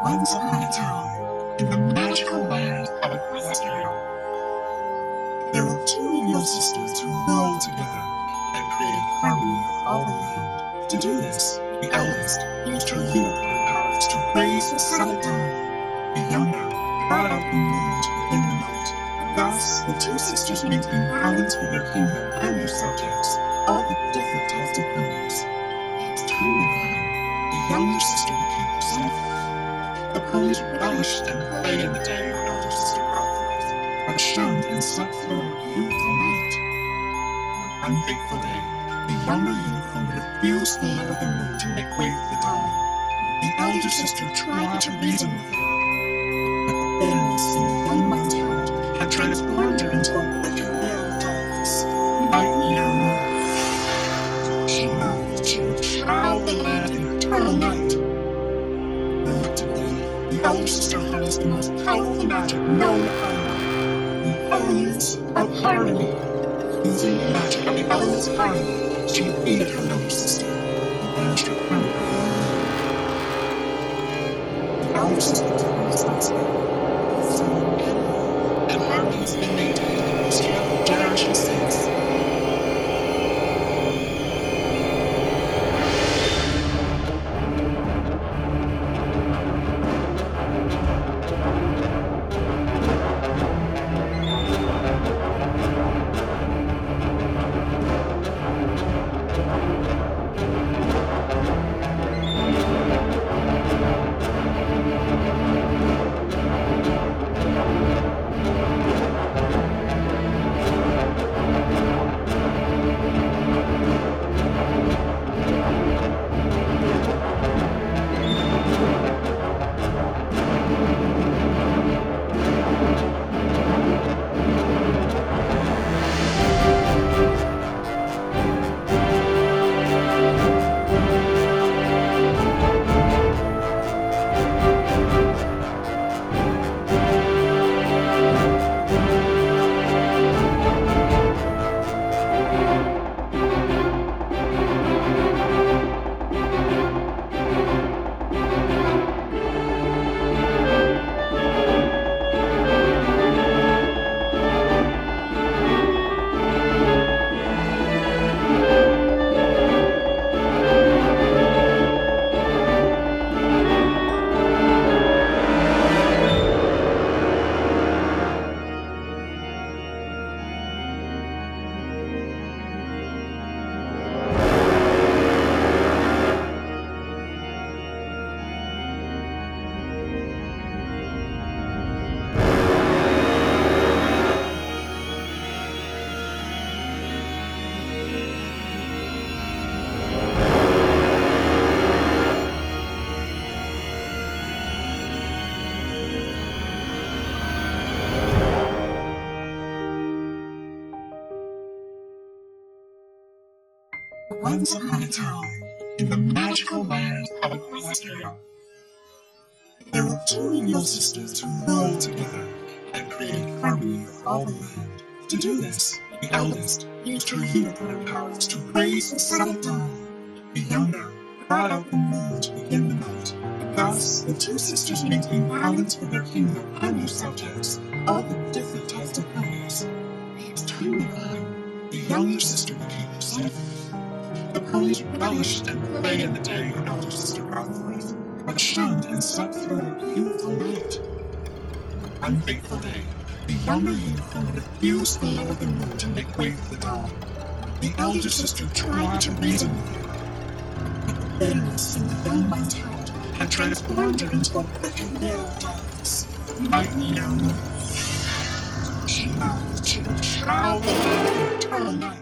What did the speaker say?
Once upon a time, in the magical world of Equestria, there were two evil sisters who ruled together and created harmony all around. To do this, the eldest used her unicorn powers to raise the sun at dawn. The younger brought out the moon to begin the night. Thus, the two sisters maintained balance with their kingdom and their subjects, all with different types of powers. As time went on, the younger sister became resentful. The ponies relished and played in the day her elder sister brought forth, but shunned and slept through a beautiful night. On one fateful day, the younger unicorn refused the light of the moon to make way for the dawn. The elder sister tried to reason with her, but the bitterness in the young one's heart had transformed her into a wicked veil of darkness. Night knew. She vowed that she would shroud the land in eternal night. Reluctantly, the elder sister harnessed the most powerful magic known to her, the elements of harmony. Using the magic of the elements of harmony, she defeated her younger sister and banished her permanently. The elder sister took responsibility for soul and body, and harmony has been maintained in Equestria for generations since. Once upon a time, in the magical world of Equestria, there were two evil sisters who ruled together and created harmony all around. To do this, the eldest used her unicorn powers to raise the sun at dawn. The younger brought out the moon to begin the night. Thus, the two sisters maintained balance with their kingdom and their subjects, all with different types of powers. As time went on, the younger sister became resentful. The ponies relished and played in the day her elder sister brought forth, but shunned and slept through a beautiful night. On one fateful day, the younger unicorn refused the light of the moon to make way for the dawn. The elder sister tried to reason with her, but the bitterness in the young one's heart had transformed her into a wicked veil of darkness. Night knew. She vowed that she would shroud the land in eternal night.